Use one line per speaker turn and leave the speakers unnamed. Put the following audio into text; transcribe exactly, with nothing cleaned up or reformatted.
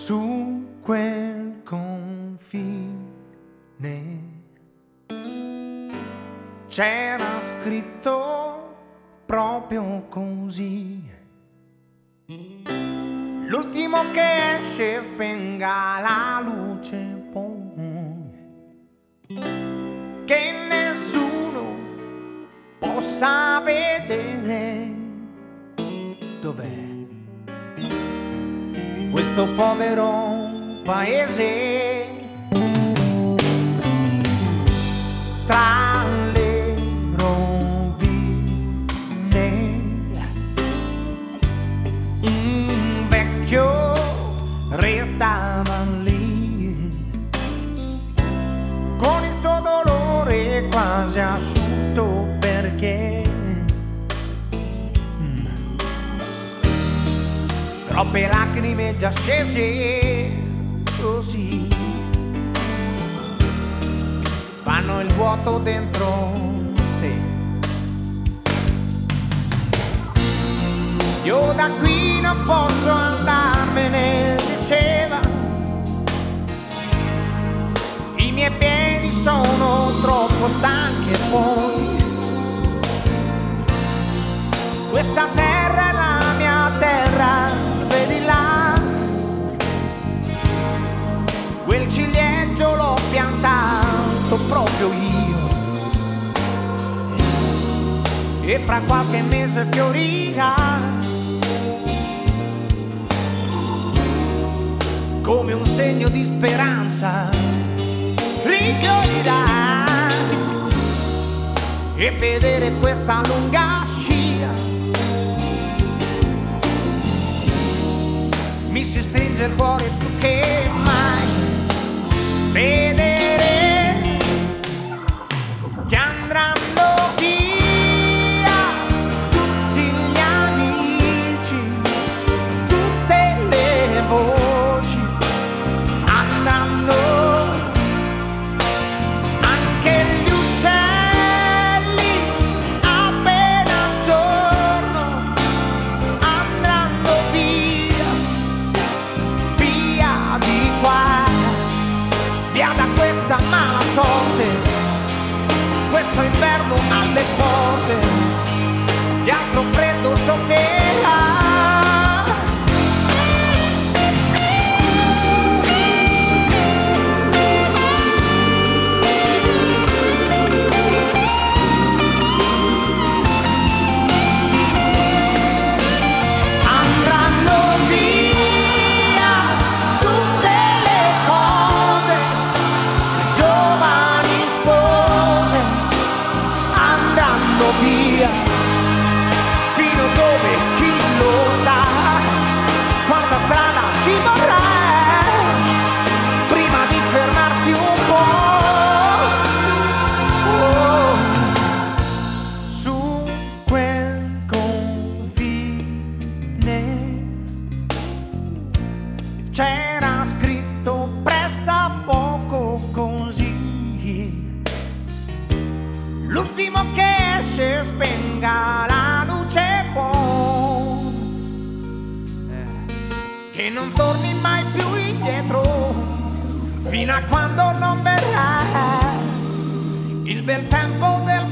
su quel confine c'era scritto proprio così: l'ultimo che esce spenga la luce poi, che nessuno possa vedere. Dov'è questo povero paese? Tra le rovine un vecchio restava lì, con il suo dolore quasi asciutto, perché mm, troppe lacrime già scese così fanno il vuoto dentro sé. Io da qui non posso andarmene, diceva, i miei piedi sono troppo stanchi e poi questa terra è la mia terra, vedi là, quel ciliegio l'ho piantato proprio io e fra qualche mese fiorirà come un segno di speranza, rifiorirà, e vedere questa lunga scia mi si stringe il cuore più che mai. Vedere che andranno via tutti gli amici, tutte le voci, andranno anche gli uccelli appena giorno, andranno via, via di qua, via da questa mala sorte, questo inverno alle porte, di altro freddo soffierà. Fino dove chi lo sa, quanta strada ci vorrà prima di fermarsi un po'. Oh, su quel confine c'era scritto pressappoco così: l'ultimo che esce spenga la luce poi, che non torni mai più indietro fino a quando non verrà il bel tempo del